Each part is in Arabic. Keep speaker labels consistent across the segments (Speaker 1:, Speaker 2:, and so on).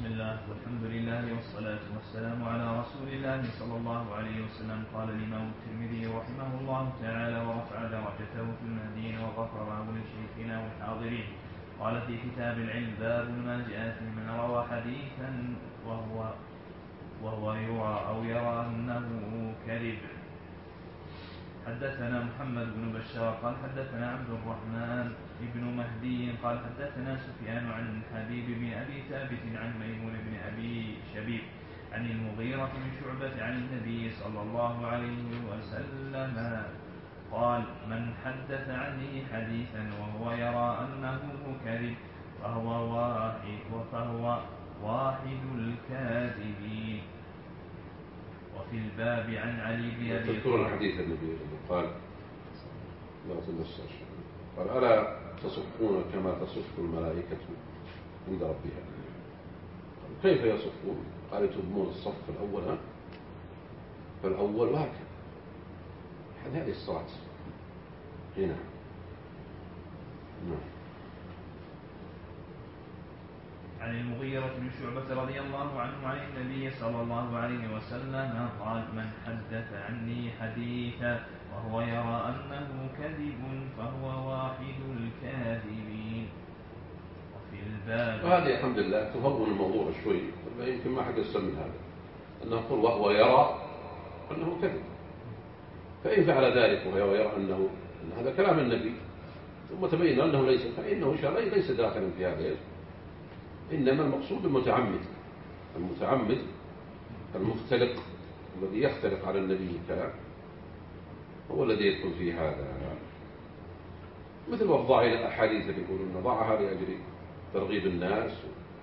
Speaker 1: بسم الله والحمد لله والصلاة والسلام على رسول الله صلى الله عليه وسلم. قال الإمام الترمذي رحمه الله تعالى ورفع درجته في المهديين وغفر له لشيخنا والحاضرين. قال في كتاب العلم: باب ما جاء في من روى حديثا وهو يرى أو يرى أنه كذب. حدثنا محمد بن بشار قال حدثنا عبد الرحمن بن مهدي قال حدثنا سفيان عن حبيب بن أبي ثابت عن ميمون بن أبي شبيب عن المغيرة بن شعبة عن النبي صلى الله عليه وسلم قال: من حدث عني حديثا وهو يرى أنه كذب فهو واحد الكاذبين. وفي الباب عن علي بن أبي
Speaker 2: تذكرون الحديث النبي قال: لا تنسى قال: ألا تصفون كما تصف الملائكة عند ربها؟ كيف يصفون؟ قال: يتمون الصف الأول فالأول وهكذا. هذه الصلاة هنا.
Speaker 1: عن المغيرة بن شعبة رضي الله عنه عن النبي صلى الله عليه وسلم قال: من حدث عني حديثا وهو يرى أنه كذب فهو واحد الكاذبين. وفي الباب
Speaker 2: وهذه الحمد لله تهون الموضوع شوي، يمكن ما حد يستمع هذا، أنه يقول وهو يرى أنه كذب، فإن فعل ذلك وهو يرى أن هذا كلام النبي ثم تبين أنه ليس، فإنه شرعي ليس داخلا في هذا، إنما المقصود المتعمد المختلق الذي يختلق على النبي الكلام هو الذي يدخل في هذا، مثل وضع الأحاديث اللي يقولون نضعها لأجل ترغيب الناس.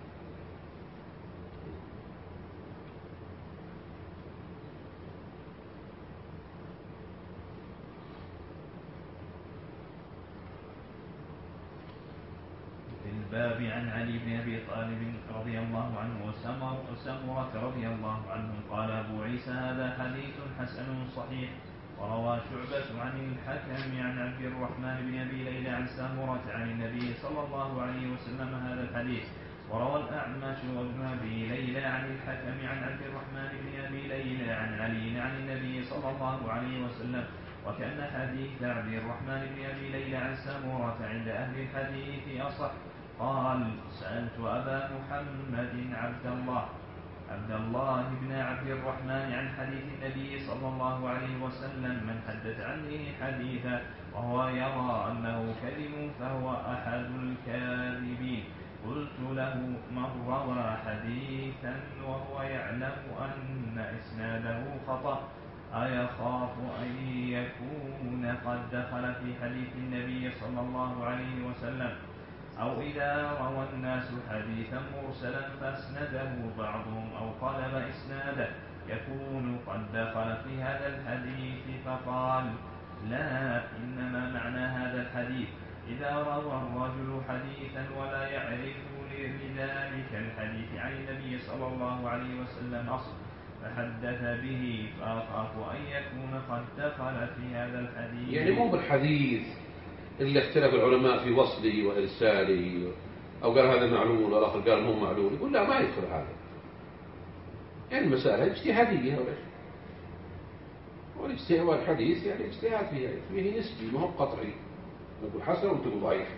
Speaker 1: الباب عن علي بن أبي طالب رضي الله عنه وسمرة رضي الله عنه قال أبو عيسى: هذا حديث حسن صحيح. وروى شعبة عن الحكم عن عبد الرحمن بن أبي ليلى عن سمرة عن النبي صلى الله عليه وسلم هذا الحديث. وروى الأعمش وابن أبي ليلى عن الحكم عن عبد الرحمن بن أبي ليلى عن علي عن النبي صلى الله عليه وسلم. وكأن حديث عبد الرحمن بن أبي ليلى عن سمرة عند أهل الحديث أصح. قال: سألت أبا محمد عبد الله بن عبد الرحمن عن حديث النبي صلى الله عليه وسلم: من حدث عني حديثا وهو يرى أنه كذب فهو أحد الكاذبين. قلت له: من روى حديثا وهو يعلم أن إسناده خطأ أيخاف أن يكون قد دخل في حديث النبي صلى الله عليه وسلم؟ أو إذا روى الناس حديثا مرسلا فأسنده بعضهم أو قلب إسناده يكون قد دخل في هذا الحديث؟ فقال: لا، إنما معنى هذا الحديث إذا روى الرجل حديثا ولا يعرف لذلك الحديث عن النبي صلى الله عليه وسلم أصل فحدث به فأخاف أن يكون قد دخل في هذا الحديث.
Speaker 2: يعني مو بالحديث اللي اختلف العلماء في وصله وإرساله، أو قال هذا معلول والآخر قال مو معلول، يقول لا ما يدخل هذا. يعني المسألة اجتهادية والحديث يعني اجتهاد فيه نسبي ما هو قطعي، نقول حسن وتقول ضعيف.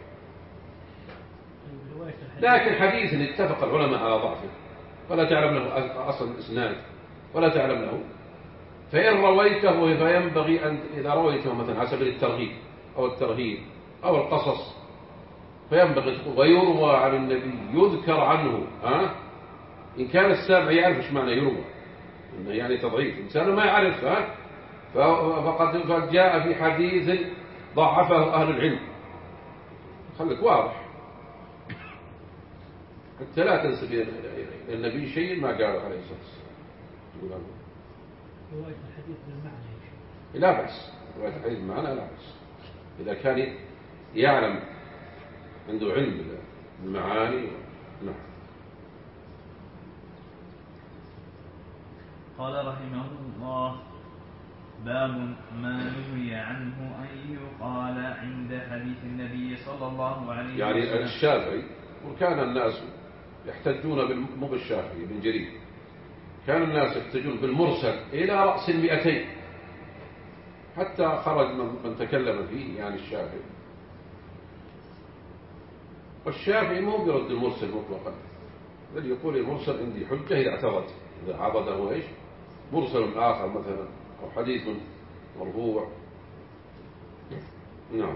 Speaker 2: لكن حديث اتفق العلماء على ضعفه ولا تعلم له أصل إسناد ولا تعلم له، فإن رويته فينبغي أن إذا رويته مثلا على سبيل الترغيب أو الترهيب أو القصص فينبغي تقول ويروى عن النبي يذكر عنه. إن كان السامع يعرف إيش معنى يروى، إنه يعني تضعيف، إنسان ما يعرف فقد جاء في حديث ضعفه أهل العلم. خلك واضح حتى لا تنسب إلى النبي شيء ما قاله عليه الصلاة والسلام.
Speaker 3: رواية الحديث بالمعنى
Speaker 2: لا بأس، رواية الحديث بالمعنى لا بأس إذا كان يعلم عنده علم بالمعاني. نعم.
Speaker 1: قال رحمه الله: باب ما نهي عنه أن يقال عند حديث النبي صلى الله عليه وسلم.
Speaker 2: يعني الشافعي وكان الناس يحتجون مو بالشافعي بن جرير، كان الناس يحتجون بالمرسل إلى رأس 200، حتى خرج من تكلم فيه يعني الشافعي. والشافعي مو بيرد المرسل مطلقا، بل يقول المرسل عندي حجة إذا اعترض، إذا عضده إيش مرسل آخر مثلا أو حديث مرفوع. نعم.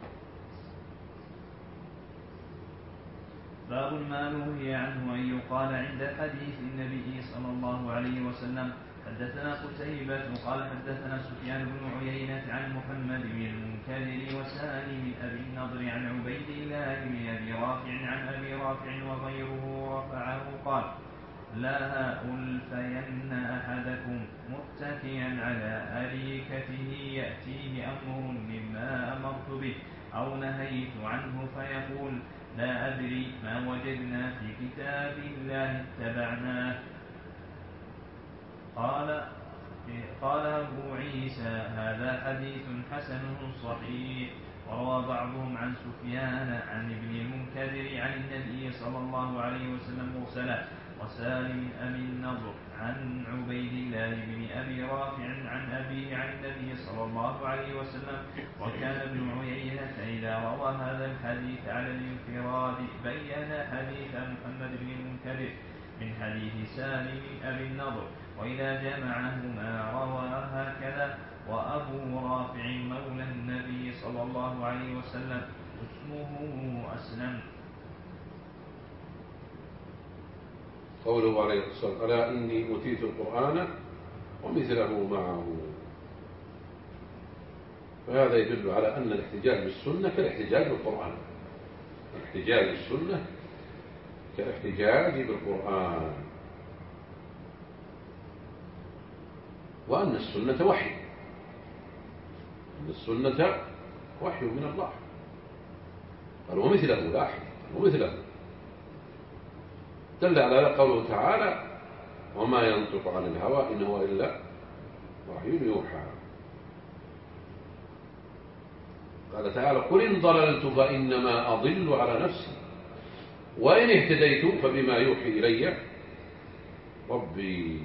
Speaker 1: باب ما نهي عنه أن يقال عند حديث النبي صلى الله عليه وسلم. حدثنا قتيبة قال حدثنا سفيان بن عيينة عن محمد بن المنكدر وسالم بن أبي النضر عن عبيد الله بن أبي رافع عن أبي رافع وغيره رفعه قال: لا ألفين أحدكم متكئا على أريكته يأتيه أمر مما أمرت به أو نهيت عنه فيقول: لا أدري ما وجدنا في كتاب الله اتبعناه. قال أبو عيسى: هذا حديث حسن صحيح. وروى بعضهم عن سفيان عن ابن المنكدر عن النبي صلى الله عليه وسلم مرسلا، وسالم أبي النضر عن عبيد الله بن أبي رافع عن أبيه عن النبي صلى الله عليه وسلم. وكان ابن عيينة إذا روى هذا الحديث على الانفراد بين حديث محمد بن المنكدر من حديث سالم أبي النضر، وإذا جمعهما روى هكذا: وأبو رافع مولى النبي صلى الله عليه وسلم اسمه أسلم.
Speaker 2: قوله عليه الصلاة والسلام: ألا إني أوتيت القرآن ومثله معه. فهذا يدل على أن الاحتجاج بالسنة كالاحتجاج بالقرآن، الاحتجاج بالسنة كالاحتجاج بالقرآن، وأن السنة وحي، أن السنة وحي من الله. قال ومثله، لا أحد ومثله، دل على قوله تعالى: وما ينطق عن الهوى إن هو إلا وحي يوحى. قال تعالى: قل إن ضللت فإنما أضل على نفسي وإن اهتديت فبما يوحي إلي ربي.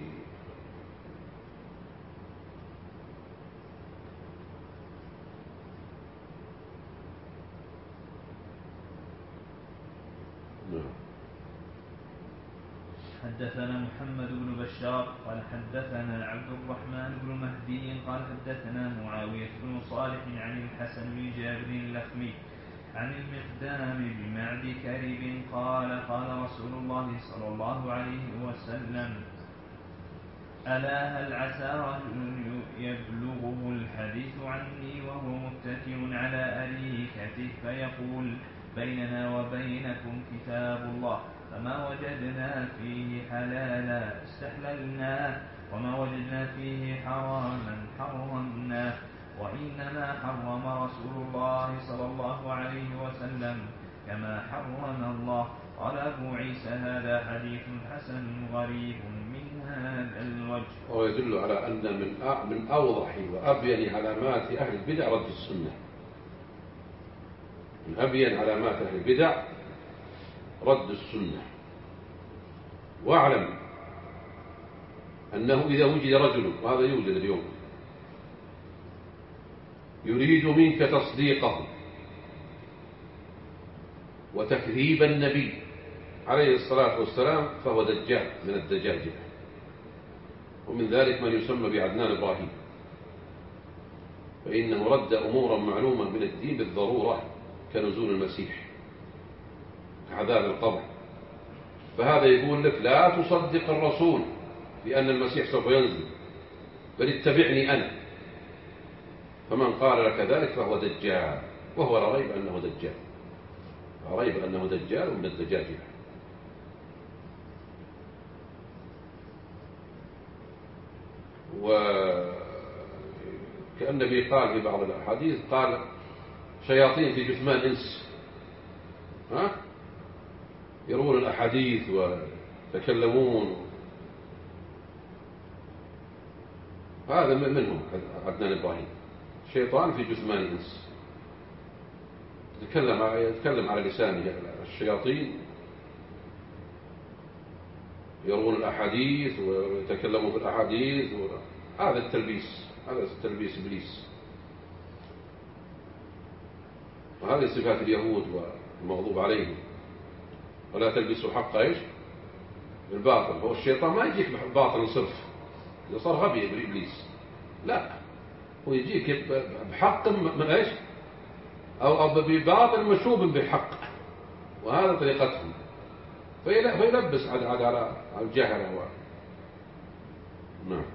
Speaker 1: حدثنا محمد بن بشار قال حدثنا عبد الرحمن بن مهدي قال حدثنا معاوية بن صالح عن الحسن بن جابر اللخمي عن المقدام بن معد كرب قال: قال رسول الله صلى الله عليه وسلم: ألا هل عسى رجل يبلغه الحديث عني وهو متكئ على أريكته فيقول: بيننا وبينكم كتاب الله، فما وجدنا فيه حلالا استحللناه وما وجدنا فيه حراما حرمناه، وإنما حرم رسول الله صلى الله عليه وسلم كما حرم الله. قال أبو عيسى: هذا حديث حسن غريب من هذا الوجه.
Speaker 2: ويدل على أن من أوضح وأبين علامات أهل البدع رد السنة، من أبين علامات أهل البدع رد السنة. واعلم أنه إذا وجد رجل، وهذا يوجد اليوم، يريد منك تصديقه وتكذيب النبي عليه الصلاة والسلام، فهو دجال من الدجاجلة. ومن ذلك من يسمى بعدنان إبراهيم، فإنه رد أمورا معلومة من الدين بالضرورة كنزول المسيح، كعذاب القبر. فهذا يقول لك لا تصدق الرسول بأن المسيح سوف ينزل، بل اتبعني أنا. فمن قال لك ذلك فهو دجال، وهو لا ريب أنه دجال، لا ريب أنه دجال من الدجاجلة. وكأن النبي قال في بعض الأحاديث، قال: شياطين في جثمان إنس، يروون الأحاديث ويتكلمون. هذا منهم عدنان إبراهيم، شيطان في جثمان إنس، يتكلم على لسانه الشياطين يروون الأحاديث ويتكلموا في الأحاديث هذا التلبيس، هذا تلبيس إبليس، وهذه صفات اليهود والمغضوب عليهم. ولا تلبسوا الحق إيش بالباطل. هو الشيطان ما يجيك باطل صرف، إذا صار غبي إبليس، لا، هو يجيك بحق من إيش أو بباطل مشوب بحق، وهذا طريقتهم، فيلبس على الجهل. نعم.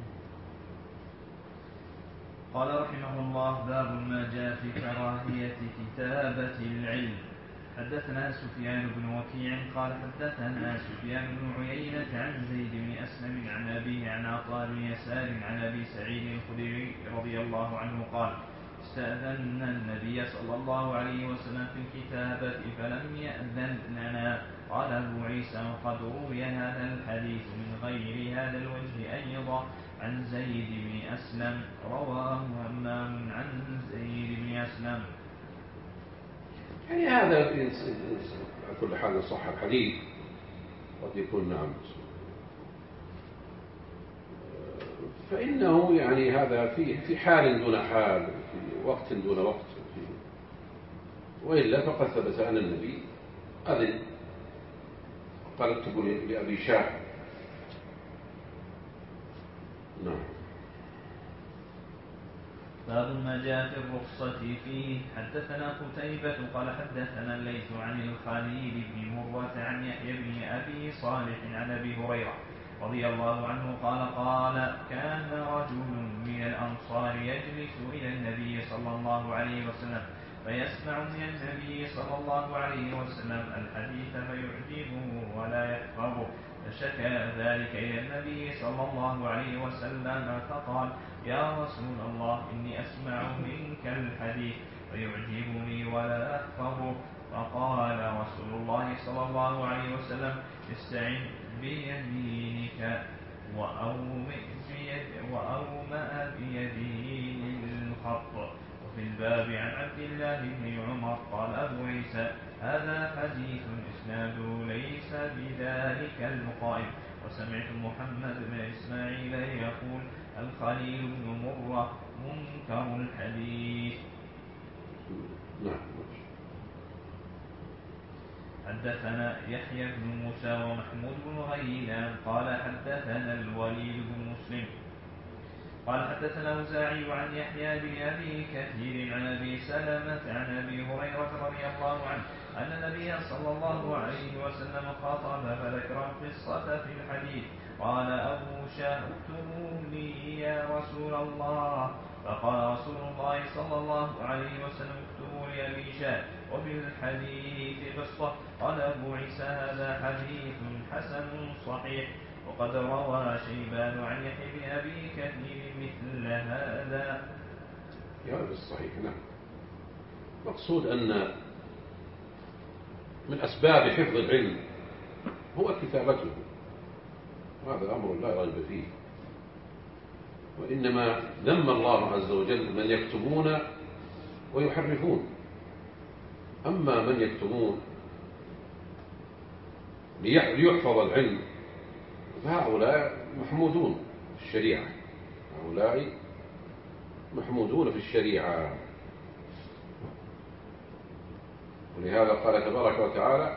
Speaker 1: قال رحمه الله: باب ما جاء في كراهية كتابة العلم. حدثنا سفيان بن وكيع قال حدثنا سفيان بن عيينة عن زيد بن أسلم عن أبيه عن عطاء بن يسار عن أبي سعيد الخدري رضي الله عنه قال: استأذنا النبي صلى الله عليه وسلم في الكتابة فلم يأذن لنا. قال أبو عيسى: وقد روي هذا الحديث من غير هذا الوجه أيضا عن زيد بن أسلم. رواه همام عن زيد بن أسلم.
Speaker 2: يعني هذا على كل حال صح الحديث، قد يكون نعم، فإنه يعني هذا في حال دون حال، في وقت دون وقت، وإلا فقد ثبت أن النبي أذن قال اكتبوا لأبي شاه. نعم.
Speaker 1: باب ما جاء في الرخصة فيه. حدثنا قتيبة قال حدثنا الليث عن الخليل بن مرة عن يحيى بن أبي صالح عن أبي هريرة رضي الله عنه قال كان رجل من الأنصار يجلس إلى النبي صلى الله عليه وسلم فيسمع من النبي صلى الله عليه وسلم الحديث فيعجبه ولا يحفظه، فشكى ذلك إلى النبي صلى الله عليه وسلم فقال: يا رسول الله، إني أسمع منك الحديث فيعجبني ولا أحفظه. فقال رسول الله صلى الله عليه وسلم: استعن بيمينك وأومأ بيده للخط. وفي الباب عن عبد الله بن عمر قال أبو عيسى: هذا حديث إسناده ليس بذلك المقائم. وسمعت محمد بن إسماعيل يقول: الخليل بن مرة منكر الحديث.
Speaker 2: نعم.
Speaker 1: حدثنا يحيى بن موسى ومحمود بن غيلان قال حدثنا الوليد بن مسلم قال حدثنا الأوزاعي عن يحيى بن أبي كثير عن أبي سلمة عن أبي هريرة رضي الله عنه أن النبي صلى الله عليه وسلم خاطب فذكر القصة في الحديث. قال أبو شاه: اكتبوا لي يا رسول الله. فقال رسول الله صلى الله عليه وسلم: اكتبوا لأبي شاه وفي الحديث قصة. قال أبو عيسى: هذا حديث حسن صحيح. وقد روى شيبان عن يحيى بن أبي كثير مثل هذا.
Speaker 2: هذا الصحيح. نعم. مقصود أن من أسباب حفظ العلم هو كتابته، وهذا أمر لا ريب فيه. وإنما ذم الله عز وجل من يكتبون ويحرفون. أما من يكتبون ليحفظ العلم فهؤلاء محمودون في الشريعة، هؤلاء محمودون في الشريعة. ولهذا قال تبارك وتعالى: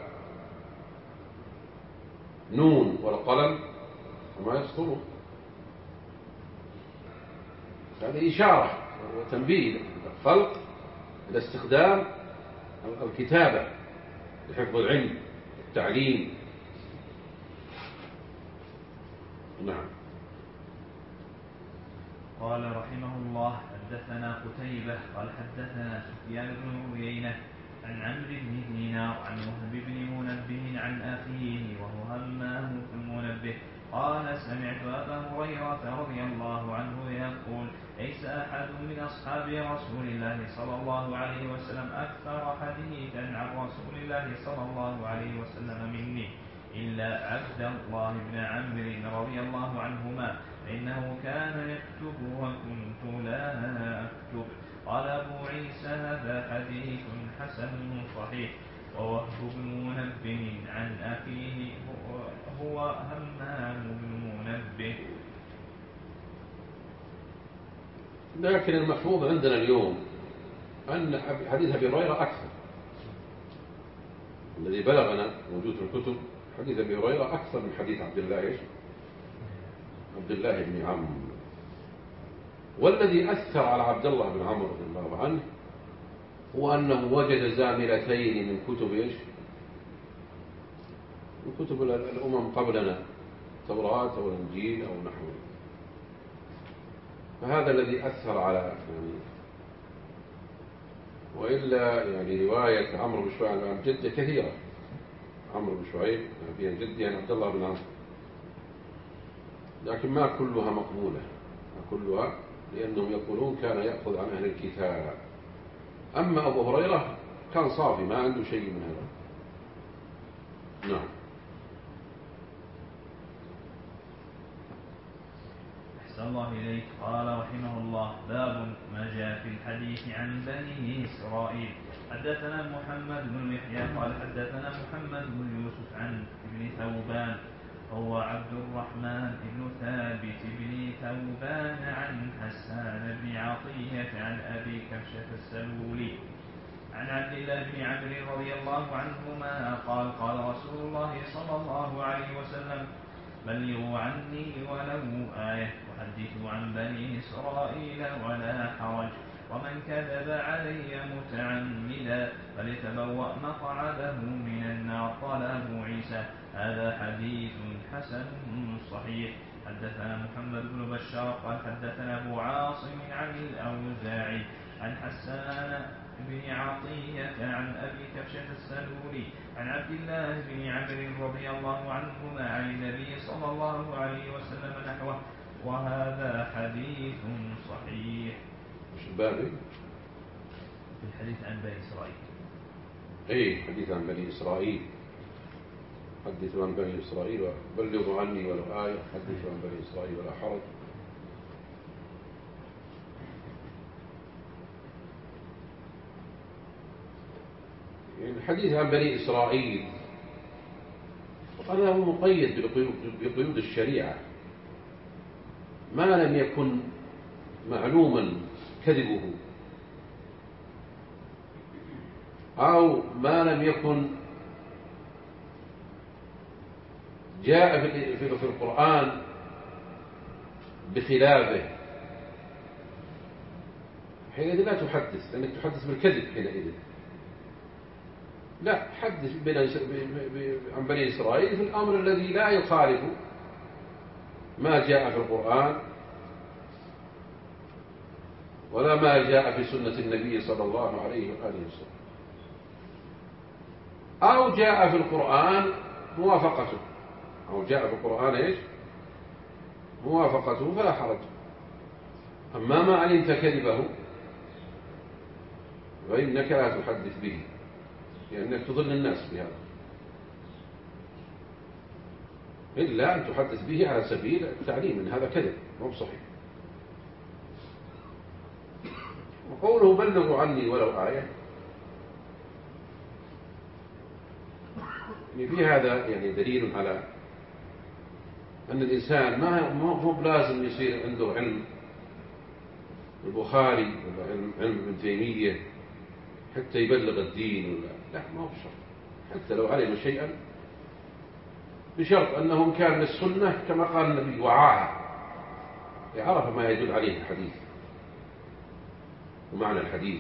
Speaker 2: نون والقلم وما يسطرون. هذه إشارة وتنبيه الخلق إلى استخدام الكتابة لحفظ العلم والتعليم. نعم.
Speaker 1: قال رحمه الله: حدثنا قتيبة قال حدثنا سفيان بن عيينة عن عمرو بن دينار عن وهب بن منبه عن أخيه وهو همام بن منبه قال: سمعت أبا هريرة رضي الله عنه يقول: ليس أحد من أصحاب رسول الله صلى الله عليه وسلم أكثر حديثا عن رسول الله صلى الله عليه وسلم مني إلا عبد الله بن عمرو رضي الله عنهما، فإنه كان يكتب وكنت لا أكتب. قال أبو عيسى: هذا حديث حسن صحيح. ووهب بن منبه عن أخيه هو همام بن منبه.
Speaker 2: لكن المحفوظ عندنا اليوم أن حديث أبي هريرة أكثر، الذي بلغنا موجود في الكتب حديث أبي هريرة أكثر من حديث عبد الله بن عمرو. والذي أثر على عبد الله بن عمرو رضي الله عنه هو أنه وجد زاملتين من كتب من كتب الأمم قبلنا، التوراة أو الإنجيل أو نحوه. فهذا الذي أثر على وإلا رواية عمرو بن شعيب عن جده كثيرة. عمرو بن شعيب فيها جدي عن عبد الله بن عمرو، لكن ما كلها مقبولة، ما كلها، لأنهم يقولون كان يأخذ عن أهل الكتاب. أما أبو هريرة كان صافي، ما عنده شيء من هذا. نعم.
Speaker 1: أحسن الله إليك. قال رحمه الله: باب ما جاء في الحديث عن بني إسرائيل. حدثنا محمد بن يحيى قال حدثنا محمد بن يوسف عن ابن ثوبان هو عبد الرحمن بن ثابت بن ثوبان عن حسان بن عطية عن أبي كبشة السلولي عن عبد الله بن عمرو رضي الله عنهما قال قال رسول الله صلى الله عليه وسلم: بلغوا عني ولو آية وحدثوا عن بني إسرائيل ولا حرج، ومن كذب علي متعمدا فليتبوأ مقعده من النار. قال أبو عيسى: هذا حديث حسن صحيح. حدثنا محمد بن بشار قال حدثنا أبو عاصم عن الأوزاعي عن حسان بن عطية عن أبي كبشة السلولي عن عبد الله بن عمرو رضي الله عنهما عن النبي صلى الله عليه وسلم نحوه، وهذا حديث صحيح.
Speaker 2: مش البابي؟
Speaker 1: في الحديث عن بني إسرائيل.
Speaker 2: أي حديث عن بني إسرائيل. حدثوا عن بني إسرائيل وبلغوا عني ولو آية، حدثوا عن بني إسرائيل ولا حرج. الحديث عن بني إسرائيل هذا هو مقيد بقيود الشريعة، ما لم يكن معلوما كذبه أو ما لم يكن جاء في القرآن بخلافه، حينئذ لا تحدث، لأنك تحدث بالكذب حينئذ. لا، حدث عن بني إسرائيل في الأمر الذي لا يخالف ما جاء في القرآن ولا ما جاء في سنة النبي صلى الله عليه وآله وسلم، أو جاء في القرآن موافقته، أو جاء في القرآن إيش؟ موافقته، فلا حرج. أما ما علمت كذبه فإنك لا تحدث به، لأنك تضل الناس بهذا، إلا أن تحدث به على سبيل التعليم إن هذا كذب مو صحيح. وقوله بلغوا عني ولو آية، في هذا دليل على أن الإنسان ما هو بلازم يصير عنده علم البخاري ولا علم ابن تيمية حتى يبلغ الدين، ولا لا، ما هو بشرط. حتى لو علم شيئا بشرط أنه كان للسنة كما قال النبي وعاها، يعرف ما يدل عليه الحديث ومعنى الحديث،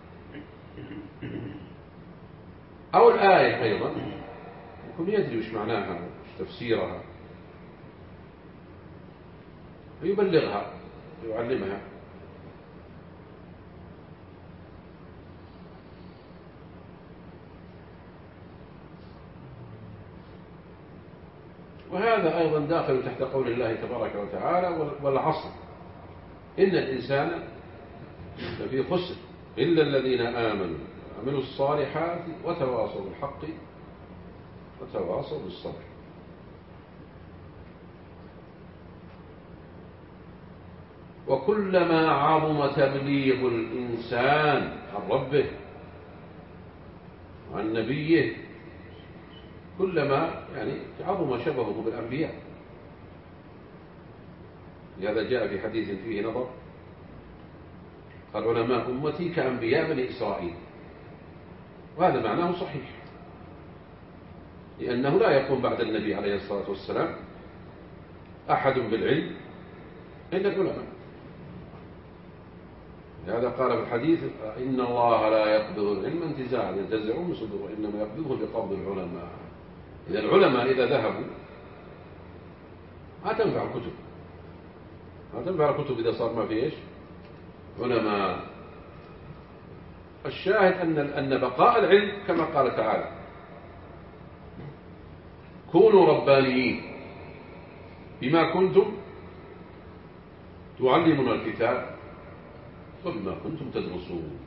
Speaker 2: أو الآية أيضا يكون يدري وش معناها وش تفسيرها ويبلغها ويعلمها. وهذا أيضا داخل تحت قول الله تبارك وتعالى: والعصر إن الإنسان لفي خسر إلا الذين آمنوا وعملوا الصالحات وتواصوا بالحق وتواصوا بالصبر. وكلما عظم تبليغ الإنسان عن ربه وعن نبيه كلما يعني عظم شبهه بالأنبياء. لهذا جاء في حديث فيه نظر، قال علماء أمتي كأنبياء بني إسرائيل، وهذا معناه صحيح، لأنه لا يقوم بعد النبي عليه الصلاة والسلام أحد بالعلم إلا العلماء. لهذا قال في الحديث إن الله لا يقبض العلم انتزاعا ينتزعه من صدور، إنما يقبضه بقبض العلماء. إذا العلماء إذا ذهبوا ما تنفع الكتب، ما تنفع الكتب إذا صار ما في إيش علماء. الشاهد أن بقاء العلم كما قال تعالى كونوا ربانيين بما كنتم تعلمون الكتاب وبما كنتم تدرسون.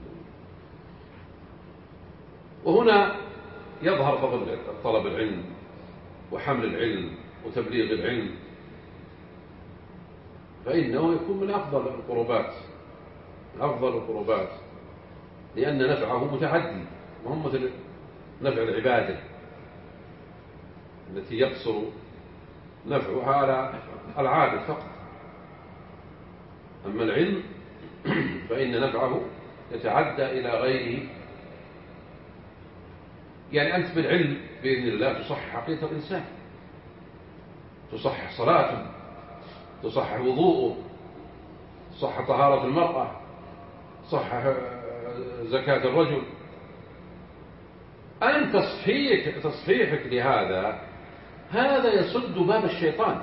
Speaker 2: وهنا يظهر فضل طلب العلم وحمل العلم وتبليغ العلم، فإنه يكون من أفضل القربات، أفضل القربات، لأن نفعه متعدي، وهم مثل نفع العبادة التي يقصر نفعها على العابد فقط. أما العلم فإن نفعه يتعدى إلى غيره. يعني أنت بالعلم بإذن الله تصحح عقيدة الإنسان، تصحح صلاته، تصحح وضوءه، تصحح طهارة المرأة، تصحح زكاة الرجل. أنت تصحيحك لهذا هذا يصد باب الشيطان.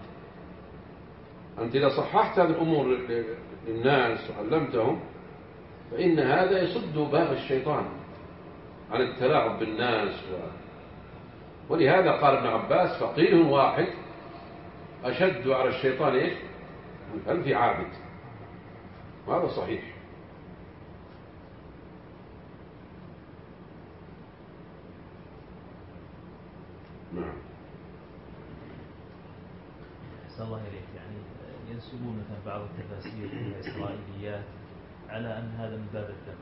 Speaker 2: أنت إذا صححت هذه الأمور للناس وعلمتهم فإن هذا يصد باب الشيطان عن التلاعب بالناس ولهذا قال ابن عباس فقيه واحد أشد على الشيطان إيش؟ من 1000 عابد. وهذا صحيح. نعم.
Speaker 1: أحسن الله إليك. يعني ينسبون مثلا بعض التفاسير والإسرائيليات على أن هذا من باب الذم،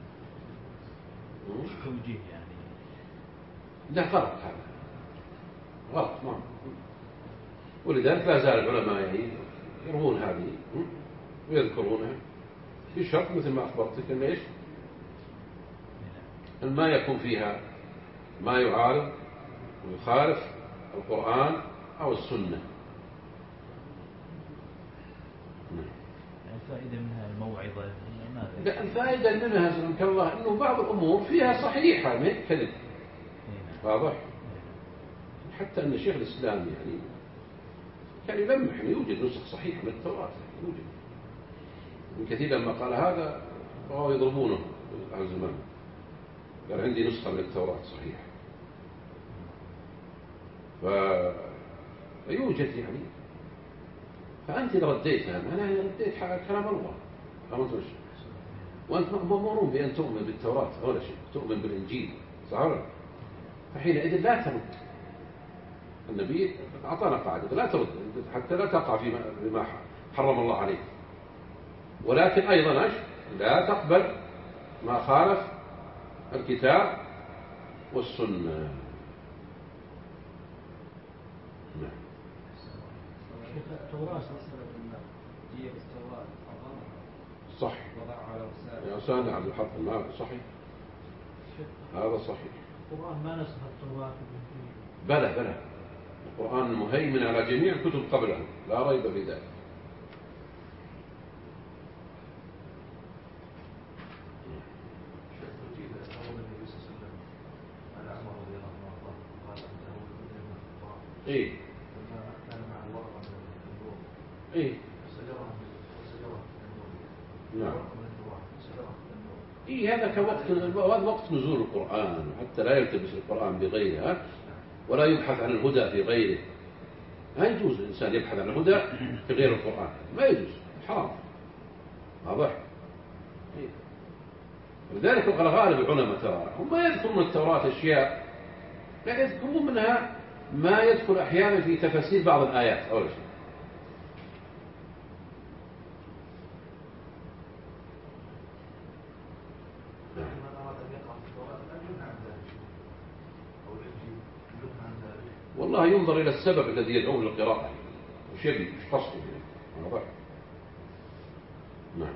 Speaker 1: توجيه يعني.
Speaker 2: لا غلط، هذا غلط. نعم. ولذلك لا زال العلماء يعني يروون هذه ويذكرونها بشرط مثل ما أخبرتك أن إيش؟ أن ما يكون فيها ما يعارض ويخالف القرآن أو السنة.
Speaker 1: الفائدة منها الموعظة.
Speaker 2: لا، الفائدة منها سلمك الله أنه بعض الأمور فيها صحيحة من كذب. واضح. حتى أن شيخ الإسلام يعني كان يلمح أن يوجد نسخ صحيح من التوراة، يوجد من كثير. لما قال هذا وهو يضربونه على زمان، قال عندي نسخة من التوراة صحيحة. فيوجد يعني. فأنت إذا رديتها أنا رديت كلام الله، وأنت مأمورون بأن تؤمن بالتوراة أول شيء، تؤمن بالإنجيل، صح ولا لا؟ فحينئذ لا ترد. النبي أعطانا قاعدة لا ترد حتى لا تقع فيما حرم الله عليك، ولكن أيضا لا تقبل ما خالف الكتاب والسنة. نعم. صح. يا أستاذ عبد الحق المال صحيح، هذا صحيح.
Speaker 3: القرآن ما نسخ التوراة
Speaker 2: بلى القرآن مهيمن على جميع الكتب قبله، لا ريب في ذلك. إيه نعم. إيه هذا وقت نزول القرآن، حتى لا يلتبس القرآن بغيره ولا يبحث عن الهدى في غيره. لا يجوز الإنسان يبحث عن الهدى في غير القرآن، ما يجوز، حرام. واضح. ولذلك غالب العلماء ترى هم ما يذكرون التوراة أشياء، لا يذكرون منها ما يدخل أحيانا في تفسير بعض الآيات أول شيء. والله ينظر إلى السبب الذي يدعوه للقراءة، وش يبي، وش قصده يعني. واضح. نعم.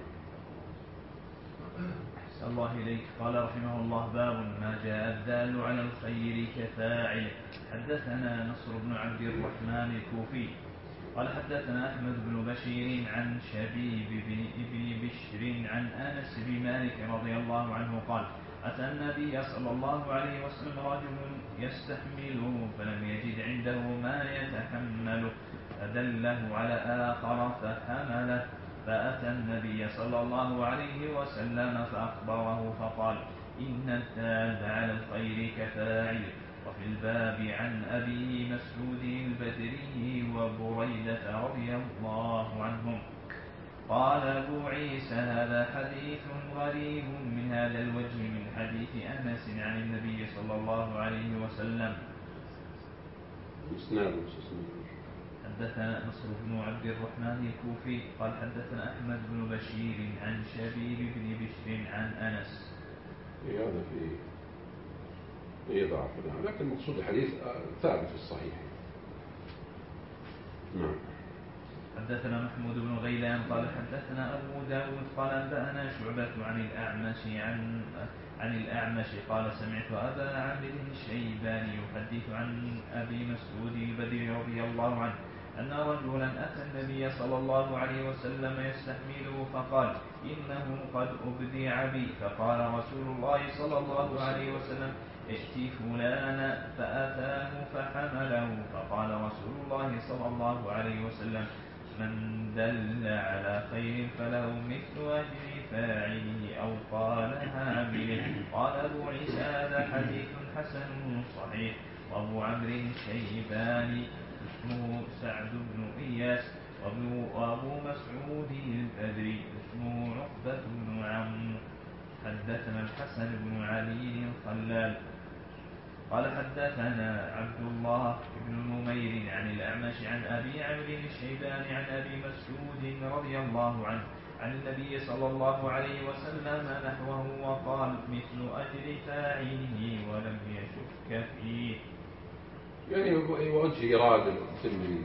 Speaker 1: أحسن الله إليك. قال رحمه الله: باب ما جاء الدال على الخير كفاعله. حدثنا نصر بن عبد الرحمن الكوفي قال حدثنا أحمد بن بشير عن شبيب بن بشر عن أنس بن مالك رضي الله عنه قال: أتى النبي صلى الله عليه وسلم رجل يستحمله فلم يجد عنده ما يتحمله فدله على آخر فحمله، فأتى النبي صلى الله عليه وسلم فأخبره فقال: إن الدال على الخير كفاعل. وفي الباب عن أبي مسعود البدري وبريدة رضي الله عنهم. قال أبو عيسى: هذا حديث غريب من هذا الوجه من حديث أنس عن النبي صلى الله عليه وسلم. حدثنا نصر بن عبد الرحمن الكوفي قال حدثنا أحمد بن بشير عن شبيب بن بشر عن أنس.
Speaker 2: هذا فيه ضعف، لكن مقصود الحديث ثابت في الصحيح. نعم.
Speaker 1: حدثنا محمود بن غيلان قال حدثنا أبو داود قال أنبأنا شعبة عن الأعمش قال سمعت أبا عامر الشيباني يحدث عن أبي مسعود البدري رضي الله عنه أن رجلا أتى النبي صلى الله عليه وسلم يستحمله فقال: إنه قد أبدع بي. فقال رسول الله صلى الله عليه وسلم: ائت فلانا. فأتاه فحمله. فقال رسول الله صلى الله عليه وسلم: من دل على خير فله مثل أجر فاعله أو قال عامله. قال أبو عيسى: هذا حديث حسن صحيح. وأبو عمرو الشيباني اسمه سعد بن إياس، وأبو مسعود البدري اسمه عقبة بن عمرو. حدثنا الحسن بن علي الخلال قال حدثنا عبد الله بن نمير عن الأعمش عن أبي عمرو الشيباني عن أبي مسعود رضي الله عنه عن النبي صلى الله عليه وسلم نحوه وقال: مثل أجر فاعله ولم يشك فيه.
Speaker 2: يعني وجه إرادة الترمذي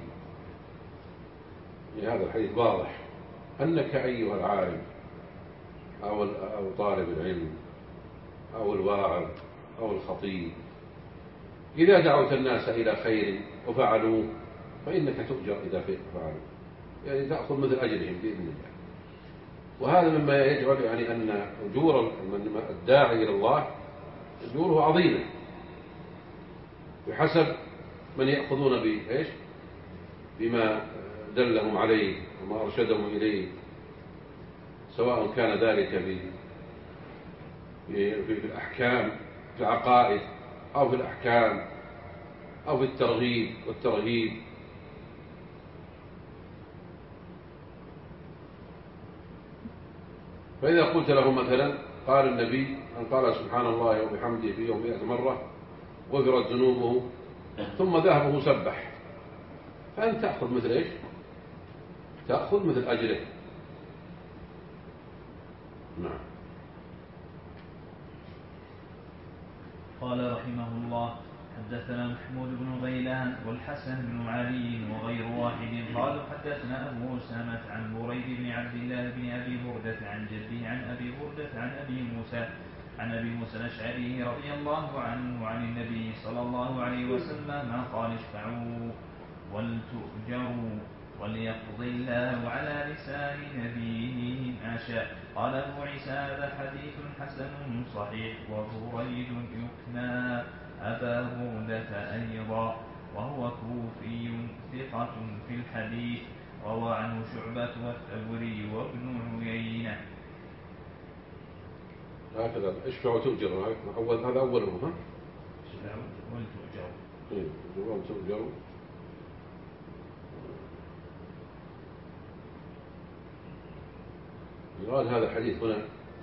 Speaker 2: هذا الحديث واضح أنك أيها العالم أو طالب العلم أو الواعظ أو الخطيب إذا دعوت الناس إلى خير وفعلوه فإنك تؤجر إذا فعلوا، يعني تأخذ مثل أجرهم بإذن الله. وهذا مما يجعل يعني أن أجور الداعي إلى الله أجوره عظيمة بحسب من يأخذون بإيش؟ بما دلهم عليه وما أرشدهم إليه، سواء كان ذلك في الأحكام في العقائد أو في الأحكام أو في الترغيب والترهيب. فإذا قلت له مثلا قال النبي أن قال سبحان الله وبحمده في يوم 100 مرة غفرت ذنوبه ثم ذهب وسبح، فأنت تأخذ مثل إيش؟ تأخذ مثل أجره. نعم.
Speaker 1: قال رحمه الله: حدثنا محمود بن غيلان والحسن بن علي وغير واحد قالوا حدثنا أبو أسامة عن بريد بن عبد الله بن أبي بردة عن جده عن أبي بردة عن أبي موسى الأشعري رضي الله عنه عن النبي صلى الله عليه وسلم قال: اشفعوا ولتؤجروا وليقضي الله على لسان نبيه ما شاء. قال أبو عيسى: هذا حديث حسن صحيح. وبريد يكنى أبا بردة أيضا وهو كوفي ثقة في الحديث، روى عنه شعبة والثوري وابن عيينة.
Speaker 2: هكذا اشفعوا تؤجروا، هذا أوله.
Speaker 1: اشفعوا ولتؤجروا.
Speaker 2: ولتؤجروا. يقال هذا الحديث هنا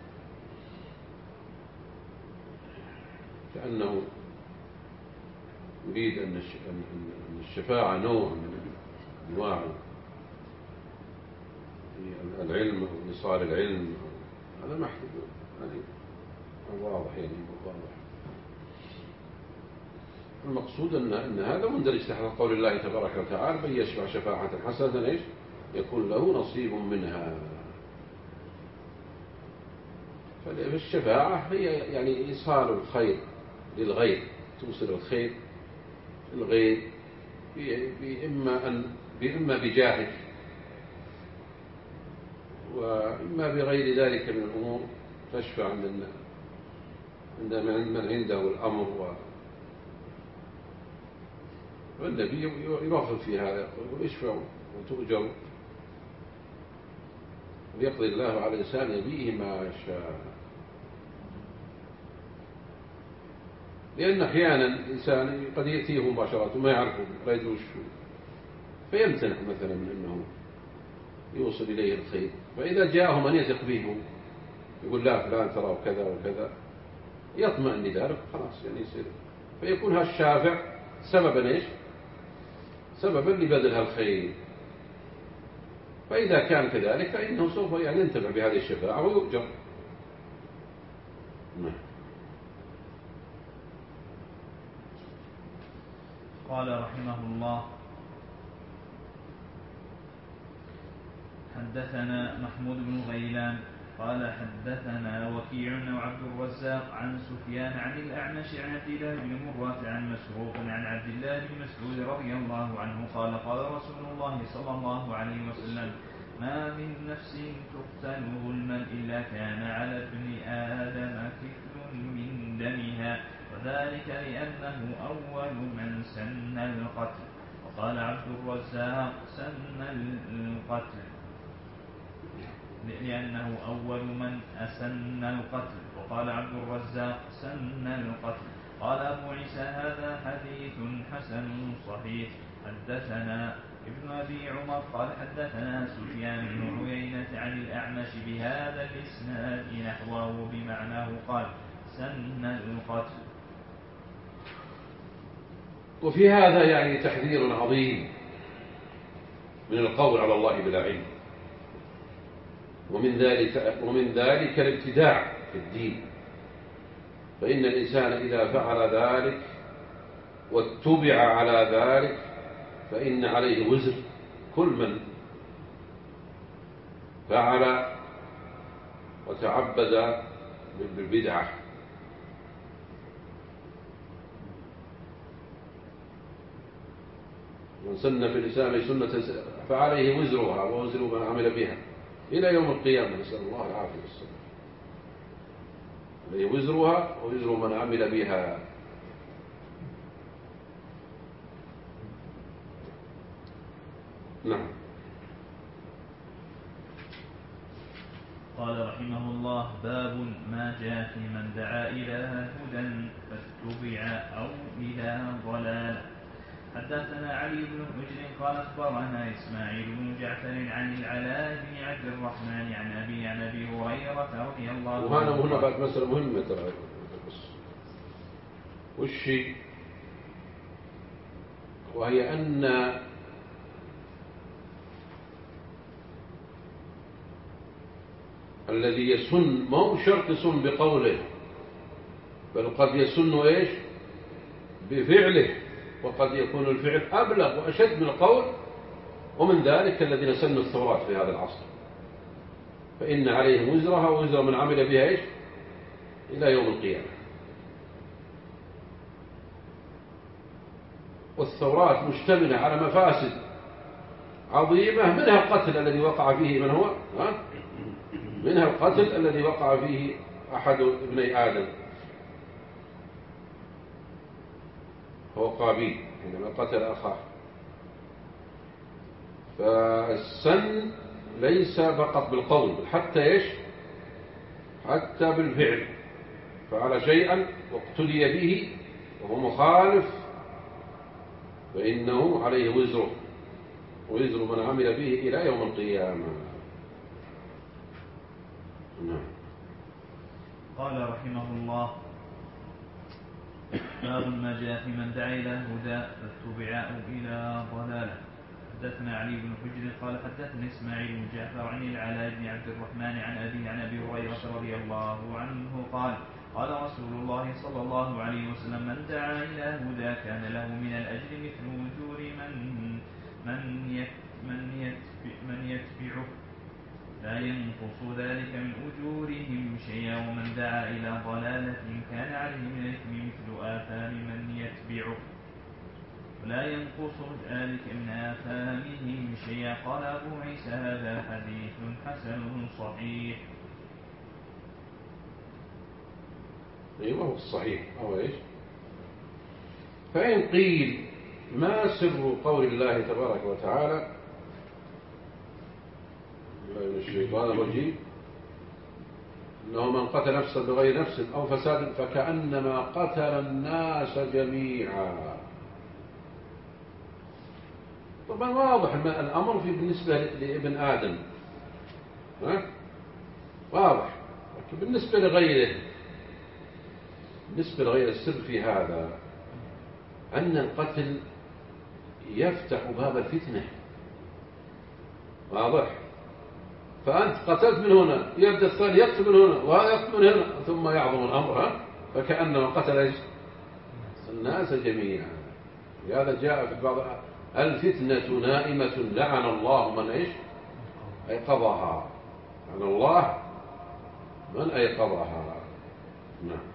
Speaker 2: كأنه يريد أن الشفاعة نوع من أنواع العلم وإيصال العلم. هذا محدود يعني واضح، يعني واضح. المقصود أن هذا مندرج تحت قول الله تبارك وتعالى: من يشفع شفاعة حسنة إيش يكون له نصيب منها. فالشفاعة هي يعني إيصال الخير للغير، توصل الخير للغير بإما بجاهك وإما بغير ذلك من الأمور، تشفع عند من عنده الأمر. والنبي يرغب في هذا ويشفع وتؤجر، ويقضي الله على لسان نبيه ما شاء. لأن أحيانا الإنسان قد يأتيه مباشرة وما يعرفه لا يدري وش، فيمتنع مثلا من أنه يوصل إليه الخير. فإذا جاءه من يثق به يقول: لا فلان ترى وكذا وكذا، يطمئن لذلك خلاص يعني يصير، فيكون هالشافع سببا إيش؟ سببا لبذل الخير. فإذا كان كذلك فإنه سوف يعني ينتفع بهذه الشفاعة ويؤجر.
Speaker 1: قال رحمه الله: حدثنا محمود بن غيلان قال حدثنا وكيع وعبد الرزاق عن سفيان عن الأعمش عن عبد الله بن مرة عن مسروق عن عبد الله بن مسعود رضي الله عنه قال: قال رسول الله صلى الله عليه وسلم: ما من نفس تقتل ظلما إلا كان على ابن آدم كفل من دمها، وذلك لأنه أول من سن القتل. وقال عبد الرزاق: سن القتل لأنه أول من أسن القتل. وقال عبد الرزاق: سن القتل. قال أبو عيسى: هذا حديث حسن صحيح. حدثنا ابن أبي عمر قال حدثنا سفيان بن عيينة عن الأعمش بهذا الإسناد نحوه بمعناه قال: سن القتل.
Speaker 2: وفي هذا يعني تحذير عظيم من القول على الله بلا علم، ومن ذلك الابتداع في الدين. فإن الإنسان إذا فعل ذلك واتبع على ذلك فإن عليه وزر كل من فعل وتعبد بالبدعة. من سن في الإسلام سنة فعليه وزرها ووزر من عمل بها إلى يوم القيامة، نسأل الله العافية والسلام. عليه وزرها ووزر من عمل بها. نعم.
Speaker 1: قال رحمه الله: باب ما جاء في من دعا إلى هدى فاتبع أو إلى ضلال. حدثنا علي بن حجر قال أخبرنا إسماعيل بن جعفر عن العلاء بن عبد الرحمن عن أبي هريرة رضي الله عنه.
Speaker 2: وهنا بعد مسألة مهمة ترى، والشيء وهي أن الذي يسن ما هو شرط يسن بقوله، بل قد يسن إيش؟ بفعله، وقد يكون الفعل أبلغ وأشد من القول. ومن ذلك الذين سنوا الثورات في هذا العصر، فإن عليهم وزرها ووزر من عمل بها إيش؟ إلى يوم القيامة. والثورات مشتملة على مفاسد عظيمة، منها القتل الذي وقع فيه من هو؟ منها القتل الذي وقع فيه أحد ابني آدم، هو قابيل حينما قتل أخاه. فالسن ليس فقط بالقول، حتى إيش؟ حتى بالفعل. فعل شيئا واقتدي به وهو مخالف فإنه عليه وزره ووزر من عمل به إلى يوم القيامة. نعم.
Speaker 1: قال رحمه الله: باب ما جاء في من دعا إلى هدى فاتبع أو إلى ضلالة. حدثنا علي بن حجر قال حدثنا إسماعيل بن جعفر عن العلاء بن عبد الرحمن عن أبي هريرة رضي الله عنه قال: قال رسول الله صلى الله عليه وسلم من دعا إلى هدى كان له من الأجر مثل أجور من يتبعه لا ينقص ذلك من أجورهم شيئا ومن دعا إلى ضلالة كان عليه من الإثم مثل آثام من يتبعه ولا ينقص ذلك من آثامهم شيئا. قال أبو عيسى هذا حديث حسن صحيح.
Speaker 2: أيوة هو الصحيح أو إيش؟ فإن قيل ما سر قول الله تبارك وتعالى من الشيطان الرجيم إنه من قتل نفسا بغير نفس أو فساد فكأنما قتل الناس جميعا. طبعا واضح الأمر بالنسبة لابن آدم واضح، لكن بالنسبة لغيره السر في هذا أن القتل يفتح باب الفتنة. واضح؟ فأنت قتلت من هنا يبدأ الثاني يقتل من هنا وهذا يقتل من هنا ثم يعظم الأمر فكأنما قتل الناس جميعا. لهذا جاء في بعض الفتنة نائمة لعن الله من أيقظها. لعن الله من أيقظها. نعم.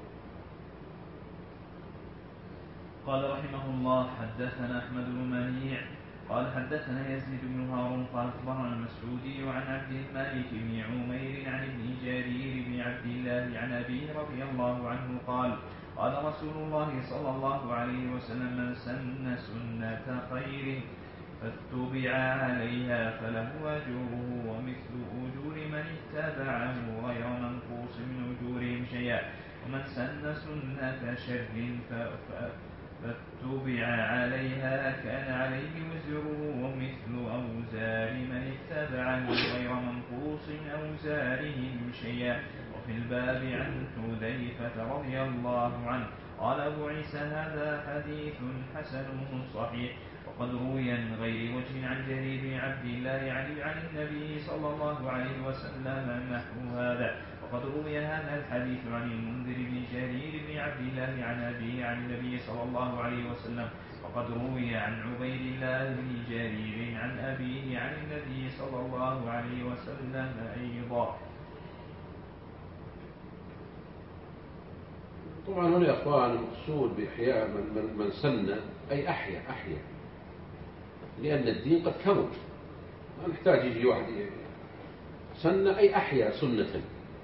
Speaker 1: قال رحمه الله حدثنا أحمد بن منيع قال حدثنا يزيد بن هارون قال أخبرنا المسعودي عن عبد الملك بن عمير عن ابن جرير بن عبد الله عن أبيه رضي الله عنه قال قال رسول الله صلى الله عليه وسلم من سن سنة خير فاتبع عليها فله أجره ومثل أجور من اتبعه غير منقوص من أجورهم شيئا ومن سن سنة شر فاتبع عليها كان عليه وزره ومثل أوزار من اتبعه غير منقوص من أوزارهم شيئا. وفي الباب عن حذيفة رضي الله عنه قال أبو عيسى هذا حديث حسن صحيح. وقد روي من غير وجه عن جرير بن عبد الله عن النبي صلى الله عليه وسلم نحو هذا. وقد روي هذا الحديث عن المنذر بن جرير بن عبد الله عن أبيه عن النبي صلى الله عليه وسلم. وقد روي عن عبيد الله بن جرير عن أبيه عن النبي صلى الله عليه وسلم أيضا.
Speaker 2: طبعا هنا يا أخوان المقصود بإحياء من سن أي أحيا لأن الدين قد كمل ما نحتاج يجي واحد سن أي أحيا سنة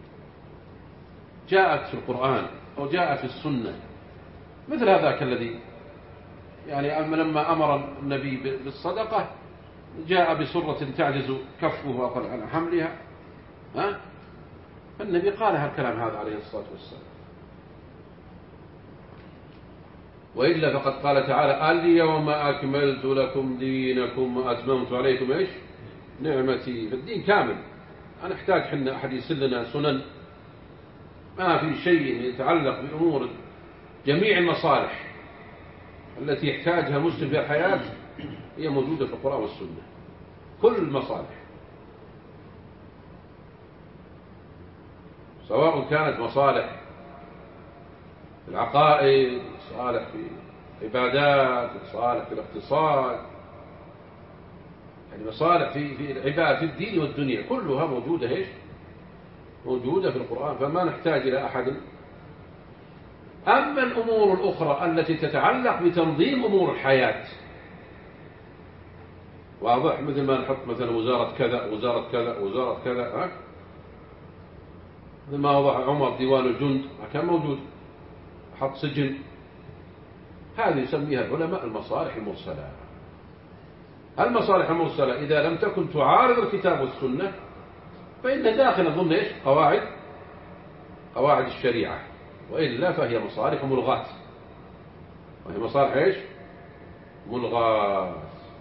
Speaker 2: جاءت في القرآن أو جاءت في السنة مثل هذاك الذي يعني لما أمر النبي بالصدقة جاء بسرة تعجز كفه وأقل عن حملها فالنبي قال هالكلام هذا عليه الصلاة والسلام. وإلا فقد قال تعالى اليوم أكملت لكم دينكم وأتممت عليكم نعمتي. فالدين كامل. أنا أحتاج حنا أحد يسلنا سنن ما في شيء يتعلق بأمور جميع المصالح التي يحتاجها مسلم في الحياة هي موجودة في القرآن والسنة. كل المصالح سواء كانت مصالح في العقائد مصالح في العبادات مصالح في الاقتصاد يعني مصالح في العبادة في الدين والدنيا كلها موجودة موجودة في القرآن. فما نحتاج إلى أحد. أما الأمور الأخرى التي تتعلق بتنظيم أمور الحياة واضح مثل ما نحط مثلا وزارة كذا وزارة كذا وزارة كذا مثل ما وضع عمر ديوان الجند ما كان موجود حط سجن. هذه يسميها العلماء المصالح المرسلة. المصالح المرسلة إذا لم تكن تعارض الكتاب والسنة فإن داخل ضمن قواعد الشريعة وإلا فهي مصالح ملغاة. وهي مصالح ملغاة.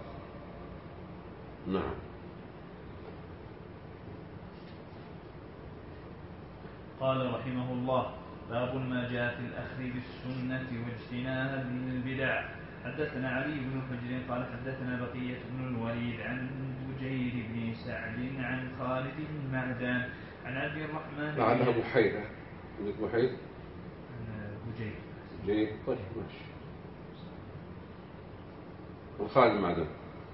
Speaker 2: نعم.
Speaker 1: قال رحمه الله باب ما جاء في الأخذ بالسنة واجتناب البدع. حدثنا علي بن حجر قال حدثنا بقية بن الوليد عن بجير بن سعد عن خالد بن معدان عن عبد الرحمن
Speaker 2: لعلها بحيرة
Speaker 1: جيد.
Speaker 2: جيد طيب ماشي. وخالد معدن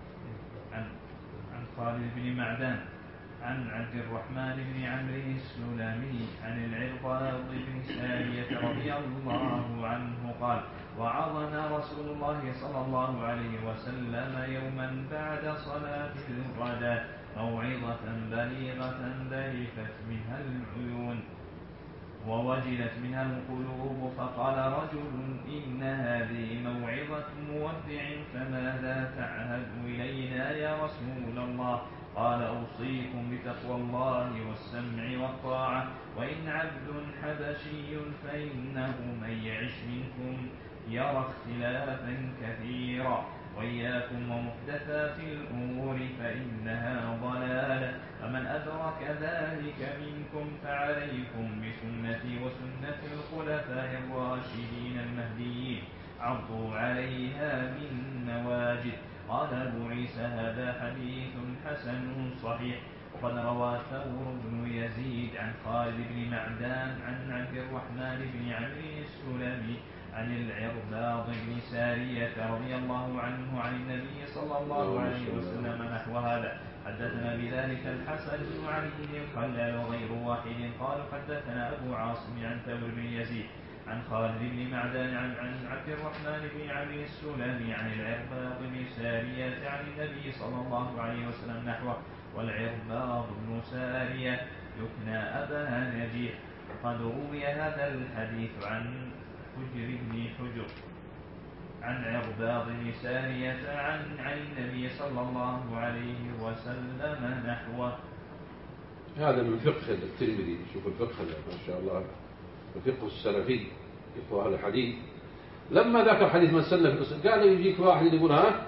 Speaker 1: عن خالد بن معدان عن عبد الرحمن بن عمرو السلمي عن العرباض بن سارية رضي الله عنه قال: وعظنا رسول الله صلى الله عليه وسلم يوما بعد صلاة الغداء موعظة بليغة ذرفت منها العيون ووجلت منها القلوب، فقال رجل: إن هذه موعظة مودع فماذا تعهد إلينا يا رسول الله؟ قال: أوصيكم بتقوى الله والسمع والطاعة، وإن عبد حبشي فإنه من يعش منكم يرى اختلافا كثيرا، وإياكم ومحدثات الأمور فإنها ضلالة، فمن أدرك ذلك منكم فعليكم بسنتي وسنة الخلفاء الراشدين المهديين عضوا عليها بالنواجذ. قال أبو عيسى: هذا حديث حسن صحيح. وقد روى ثور بن يزيد عن خالد بن معدان عن عبد الرحمن بن عمرو السلمي عن العرباض بن سارية رضي الله عنه عن النبي صلى الله عليه وسلم نحو هذا. حدثنا بذلك الحسن بن علي الخلال وغير واحد قالوا: حدثنا أبو عاصم عن ثور بن يزيد عن خالد بن معدان عن عبد الرحمن بن عمرو السلمي عن العرباض بن سارية عن النبي صلى الله عليه وسلم نحوه. والعرباض بن سارية يكنى أبا نجيح. وقد روي هذا الحديث عن حجر بن حجر عن عرباض بن سارية عن النبي صلى الله عليه وسلم نحوه.
Speaker 2: هذا من فقه الترمذي. شوف الفقه ما شاء الله، الفقه السلفي، فقه أهل الحديث. لما ذكر حديث من سن في الإسلام قال يجيك واحد يقول: ها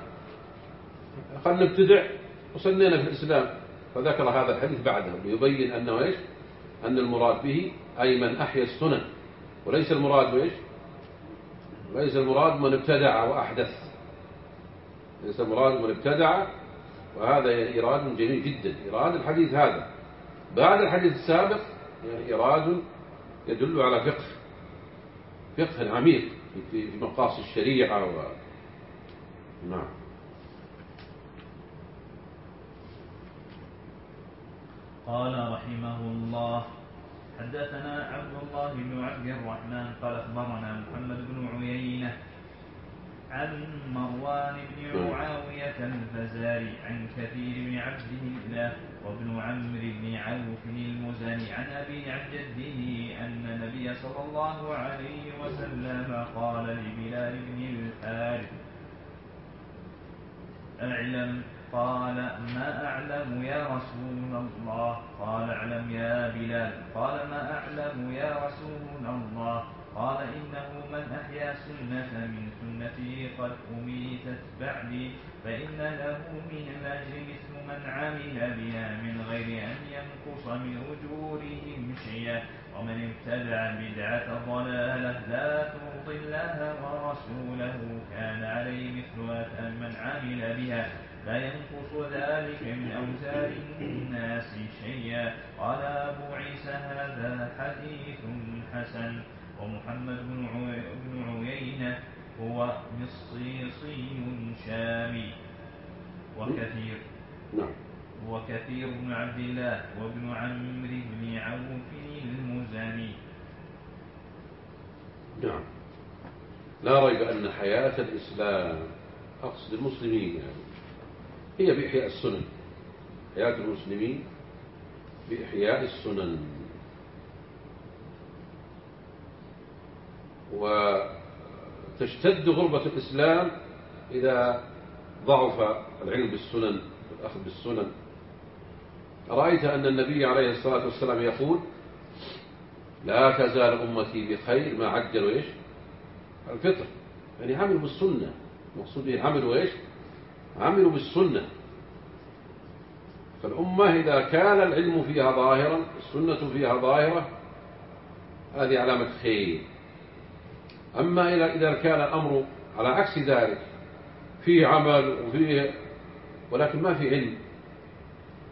Speaker 2: خلنا نبتدع وسنينا في الإسلام، فذكر هذا الحديث بعده ليبين أنه إيش؟ أن المراد به أي من أحيا السنن، وليس المراد إيش؟ ليس المراد من ابتدع وأحدث، ليس المراد من ابتدع. وهذا يعني إيراد جميل جدا، إيراد الحديث هذا بعد الحديث السابق، يعني إيراد يدل على فقه عميق في مقاصد الشريعة نعم.
Speaker 1: قال رحمه الله: حدثنا عبد الله بن عبد الرحمن قال أخبرنا محمد بن عيينة عن مروان بن معاوية الفزاري عن كثير بن عبد الله وابن عمرو بن عوف المزني عن أبي عن جده أن النبي صلى الله عليه وسلم قال لبلال بن الحارث: أعلم. قال: ما أعلم يا رسول الله؟ قال: أعلم يا بلال. قال: ما أعلم يا رسول الله؟ قال: إنه من أحيا سنة من سنتي قد أميتت بعدي فإن له من الأجر مثل من عمل بها من غير أن ينقص من أجورهم شيئا، ومن ابتدع بدعة ضلالة لا ترضي الله ورسوله كان عليه مثل آثام من عمل بها لا ينقص ذلك من أوزار الناس شيئا. قال أبو عيسى: هذا حديث حسن. ومحمد بن عيينة هو مصيصي شامي. وكثير بن عبد الله وابن عمرو بن عوف المزني.
Speaker 2: نعم. لا ريب أن حياة الإسلام، أقصد المسلمين يعني، هي بإحياء السنن. حياة المسلمين بإحياء السنن. وتشتد غربة الإسلام إذا ضعف العلم بالسنن والأخذ بالسنن. رأيت أن النبي عليه الصلاة والسلام يقول: لا تزال أمتي بخير ما عجلوا إيش؟ الفطر، يعني عملوا بالسنة. مقصود به عملوا إيش؟ عملوا بالسنة. فالأمة إذا كان العلم فيها ظاهرا، السنة فيها ظاهرة، هذه علامة خير. أما إذا كان الأمر على عكس ذلك، فيه عمل ولكن ما في علم،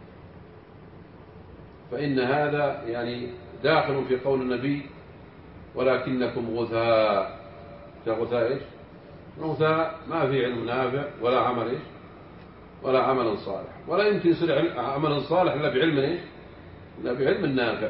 Speaker 2: فإن هذا يعني داخل في قول النبي ولكنكم غثاء. غثاء إيش؟ غثاء ما في علم نافع ولا عمل إيش؟ ولا عمل صالح، ولا يمكن يصير عمل صالح إلا بعلم إيش؟ إلا بعلم نافع.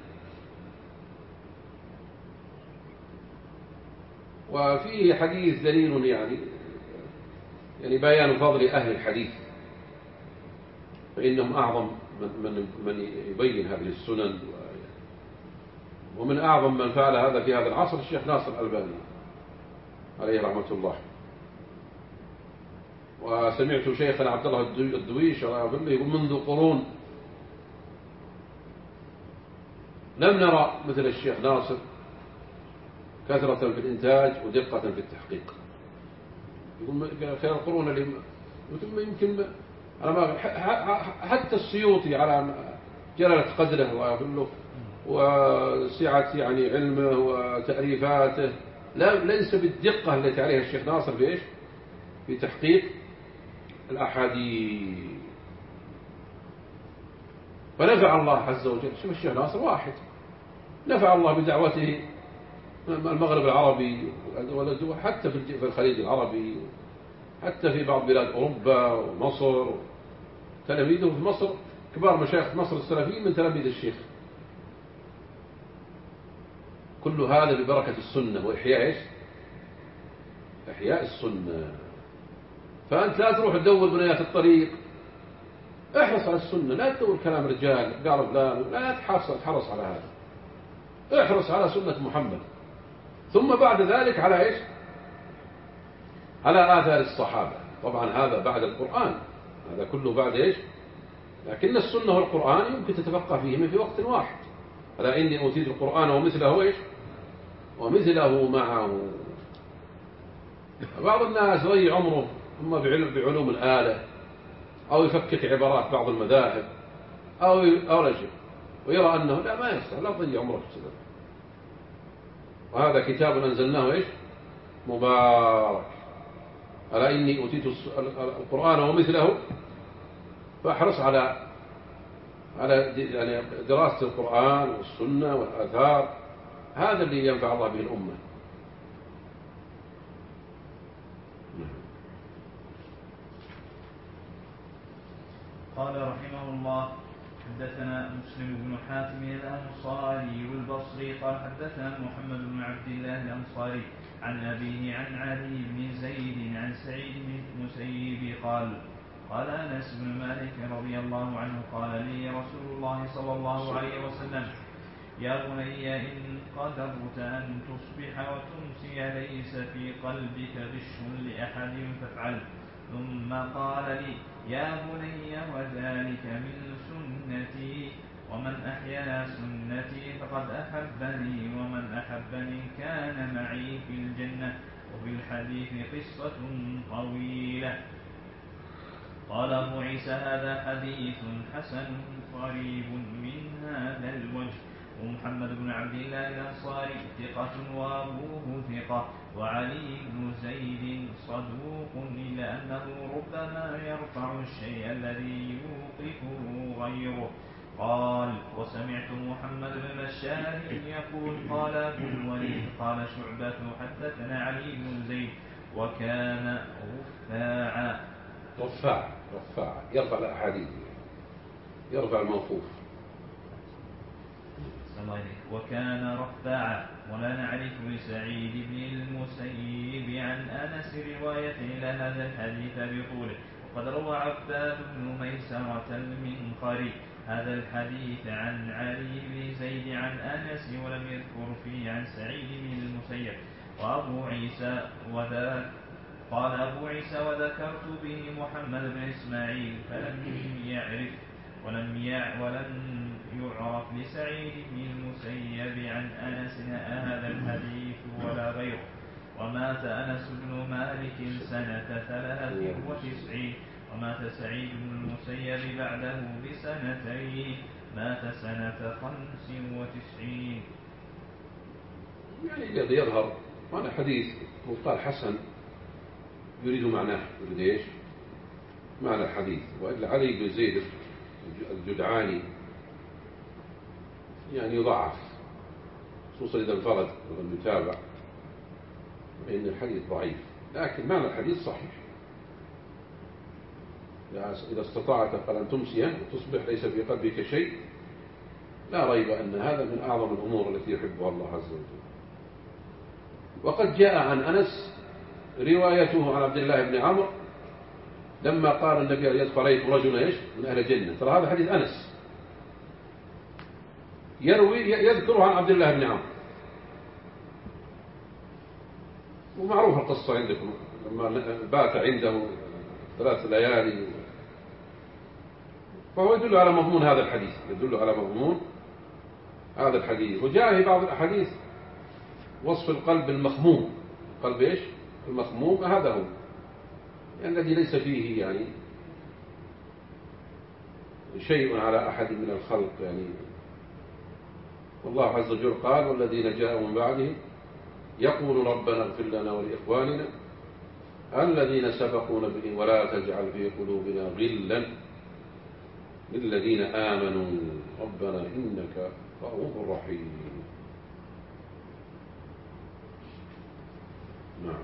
Speaker 2: وفيه حديث دليل يعني بيان فضل أهل الحديث، فإنهم أعظم من يبين هذه السنن، ومن أعظم من فعل هذا في هذا العصر الشيخ ناصر الألباني عليه رحمة الله. وسمعت شيخنا عبد الله الدويش يقول منذ قرون لم نرى مثل الشيخ ناصر كثرة في الإنتاج ودقة في التحقيق. يقول خلال القرون اللي يمكن حتى السيوطي على جلالة قدره الله يغفر له وسعة علمه وتأليفاته ليس بالدقة التي عليها الشيخ ناصر بإيش؟ في تحقيق الأحاديث. فنفع الله عز وجل. شوف الشيخ ناصر واحد نفع الله بدعوته المغرب العربي حتى في الخليج العربي، حتى في بعض بلاد أوروبا ومصر. تلاميذه في مصر كبار مشايخ مصر السلفيين من تلاميذ الشيخ. كل هذا ببركة السنة وإحياء إيش؟ إحياء السنة. فأنت لا تروح تدور بنيات الطريق، احرص على السنة، لا تدور كلام رجال قال فلان، لا تحرص على هذا، احرص على سنة محمد. ثم بعد ذلك على إيش؟ على آثار الصحابة. طبعا هذا بعد القرآن، هذا كله بعد إيش؟ لكن السنة والقرآن يمكن تتفقه فيهما في وقت واحد. ألا إني أوتيت القرآن ومثله إيش؟ ومثله معه. بعض الناس يضيع عمره إما بعلوم الآلة، أو يفكك عبارات بعض المذاهب، أو لا شيء، ويرى أنه لا ما يصح، لا تضيع عمرك كذا. وهذا كتاب أنزلناه إيش؟ مبارك. ألا إني أوتيت القرآن ومثله، فاحرص على دراسة القرآن والسنة والآثار. هذا اللي ينفع الله به الأمة.
Speaker 1: قال رحمه الله: حدثنا مسلم بن حاتم الأنصاري البصري قال حدثنا محمد بن عبد الله الأنصاري عن أبيه عن علي بن زيد عن سعيد بن المسيب قال أنس بن مالك رضي الله عنه قال لي رسول الله صلى الله عليه وسلم: يا بني إن قدرت أن تصبح وتمسي ليس في قلبك غش لأحد فافعل. ثم قال لي: يا بني وذلك من سنتي، ومن أحيا سنتي فقد أحبني، ومن أحبني كان معي في الجنة. وفي الحديث قصة طويلة. قال أبو عيسى: هذا حديث حسن قريب من هذا الوجه. ومحمد بن عبد الله الأنصاري ثقة وأبوه ثقة، وعلي بن زيد صدوق إلا أنه ربما يرفع الشيء الذي يوقفه غيره. قال: وسمعت محمد بن بشار يقول: قال أبو الوليد قال شعبة حدثنا علي بن زيد وكان
Speaker 2: رفاع يرفع الأحاديث، يرفع الموقوف.
Speaker 1: وكان رفاعا. ولا نعرف لسعيد بن المسيب عن أنس رواية إلى هذا الحديث بطوله. وقد روى عباد بن ميسرة المنقري هذا الحديث عن علي بن زيد عن أنس ولم يذكر فيه عن سعيد بن المسيب. وأبو عيسى قال أبو عيسى: وذكرت به محمد بن إسماعيل فلم يعرف ولم يعرف لسعيد بن المسيب عن أنس هذا الحديث ولا غيره. ومات أنس بن مالك سنة 93، ومات سعيد بن المسيب بعده بسنتين، مات سنة 95.
Speaker 2: الذي يظهر هذا حديث وقال حسن يريد معناه، يريد ايش؟ معنى الحديث. وإلا علي بن زيد الجدعاني يضعف خصوصا إذا انفرد ولم يتابع، فإن الحديث ضعيف، لكن معنى الحديث صحيح. إذا استطعت قال أن تمسي وتصبح ليس في قلبك شيء، لا ريب أن هذا من أعظم الأمور التي يحبها الله عز وجل. وقد جاء عن أنس روايته عن عبد الله بن عمرو لما قال النبي أن يدخل عليكم رجل إيش من أهل الجنة. ترى هذا حديث أنس يذكره عن عبد الله بن عمرو، ومعروف القصة عندكم لما بات عنده 3 ليالي، فهو يدل على مضمون هذا الحديث، يدل على مضمون هذا الحديث. وجاء في بعض الأحاديث وصف القلب المخموم، قلب إيش المخموم، هذا هو يعني الذي ليس فيه يعني شيء على أحد من الخلق يعني. والله عز وجل قال والذين جاءوا من بعدهم يقول ربنا اغفر لنا ولإخواننا الذين سبقونا به ولا تجعل في قلوبنا غلا للذين آمنوا ربنا إنك رؤوف رحيم. نعم.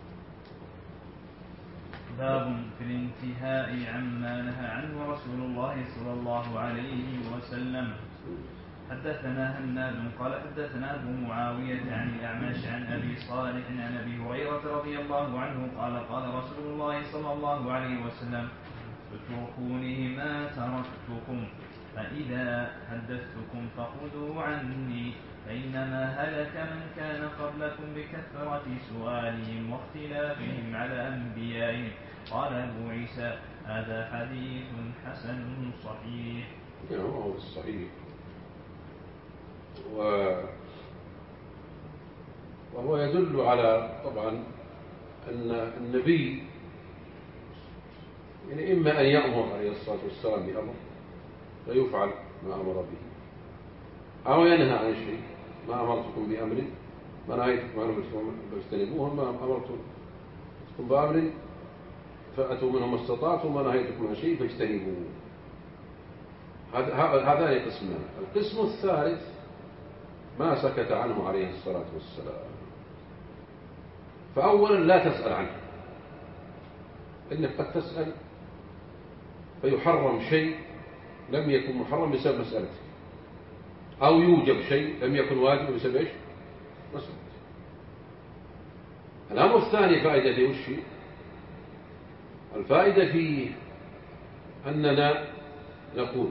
Speaker 1: باب في الانتهاء عما نهى عنه رسول الله صلى الله عليه وسلم. حدثنا هناد قال حدثنا أبو معاوية عن الأعمش عن أبي صالح عن أبي هريرة رضي الله عنه قال قال رسول الله صلى الله عليه وسلم اتركوني ما تركتكم فإذا حدثتكم فخذوا عني فإنما هلك من كان قبلكم بكثرة سؤالهم واختلافهم على أنبيائهم. قال أبو عيسى هذا حديث حسن صحيح.
Speaker 2: هو الصحيح. وهو يدل على طبعا أن النبي يعني إما أن يأمر عليه الصلاة والسلام بأمر فيفعل ما أمر به، أو ينهى عن شيء ما أمرتكم بأمر ما نهيتكم عنه فاجتنبوه، ما أمرتكم بأمر فأتوا منه ما استطعتم ما نهيتكم عن شيء فاجتنبوه. هذان قسمان. القسم الثالث ما سكت عنه عليه الصلاة والسلام. فأولا لا تسأل عنه، إنك قد تسأل فيحرم شيء لم يكن محرم بسبب مسألته، أو يوجب شيء لم يكن واجب بسبب إيش مسألته. الأمر الثاني فائدة في وشي، الفائدة في أننا نقول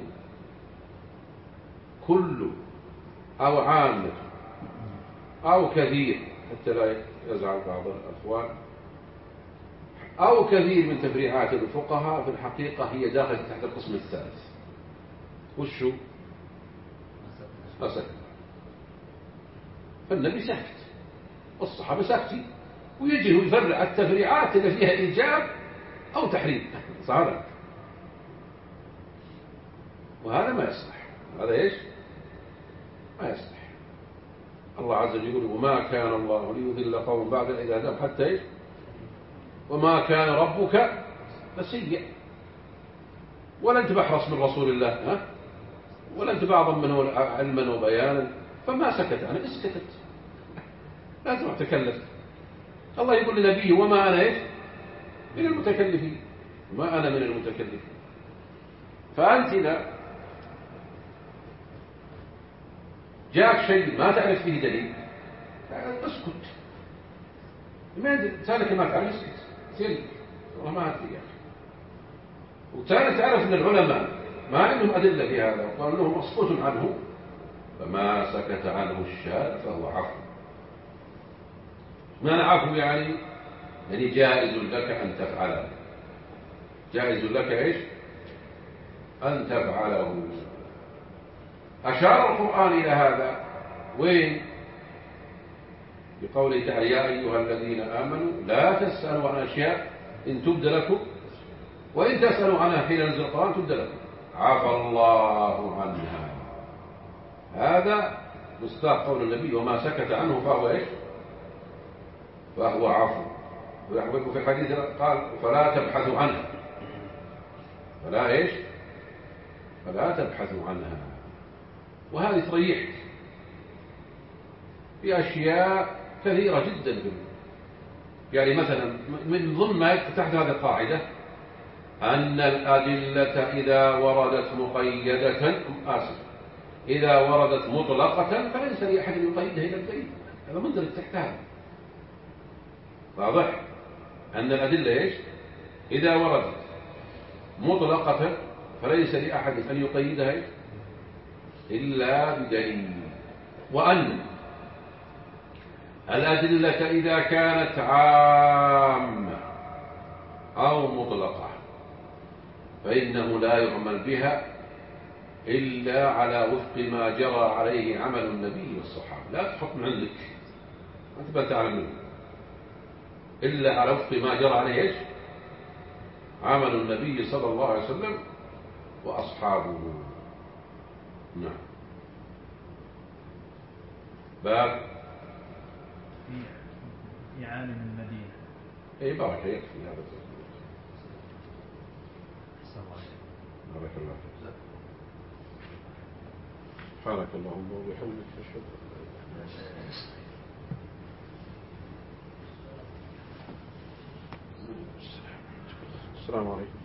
Speaker 2: كل أو عامة أو كثير حتى لا يزعل بعض الأخوان، أو كثير من تفريعات الفقهاء في الحقيقة هي داخلة تحت القسم الثالث. وشو؟ ما سكت. فالنبي سكت والصحابة سكتين، ويجي يفرع التفريعات اللي فيها إيجاب أو تحريم صحيح، وهذا ما يصلح. هذا إيش؟ ما يصلح. الله عز وجل يقول وما كان الله ليضل قوم بعد إذ هداهم حتى إيش؟ وما كان ربك نسيا. ولا أنت بحرص من رسول الله ولا أنت بعضا منه علما وبيانا، فما سكت عنه اسكتت، لا تروح تكلف. الله يقول لنبيه وما أنا إيش من المتكلفين، وما أنا من المتكلفين. فأنت لا جاءك شيء ما تعرف فيه دليل اسكت، ما سالك ما تعرف اسكت سير والله ما أدري يا أخي. وتاني تعرف أن العلماء ما عندهم أدلة في هذا وقالوا لهم مسكوت عنه، فما سكت عنه الشارع فهو عفو. ما عفو يعني جائز لك أن تفعله، جائز لك إيش أن تفعله. أشار القرآن إلى هذا وين؟ بقوله تعالى يا أيها الذين آمنوا لا تسألوا عن أشياء إن تبد لكم وإن تسألوا عنها حين نزل القرآن تبد لكم عفى الله عنها. هذا مصداق قول النبي وما سكت عنه فهو إيش؟ فهو عفو. وفي الحديث قال فلا تبحثوا عنها، فلا إيش؟ فلا تبحثوا عنها. وهذه تريحك في أشياء كثيرة جدا. يعني مثلا من ضمن ما تحت هذه القاعدة أن الأدلة إذا وردت مقيدة إذا وردت مطلقة فليس لأحد يقيدها إلى الدليل. هذا مندرج تحت هذا. واضح أن الأدلة إيش؟ إذا وردت مطلقة فليس لأحد أن يقيدها إلا بدليل. وأن الأدلة إذا كانت عامة أو مطلقة فإنه لا يعمل بها إلا على وفق ما جرى عليه عمل النبي والصحابة. لا تحط من عندك أنت بل تعلم منه، إلا على وفق ما جرى عليه إيش؟ عمل النبي صلى الله عليه وسلم وأصحابه. نعم. باب
Speaker 1: في عالم المدينة.
Speaker 2: أي بارك يكفي هذا. بارك الله فيك. سبحانك اللهم وبحمدك أشهد أن لا إله إلا أنت. السلام عليكم.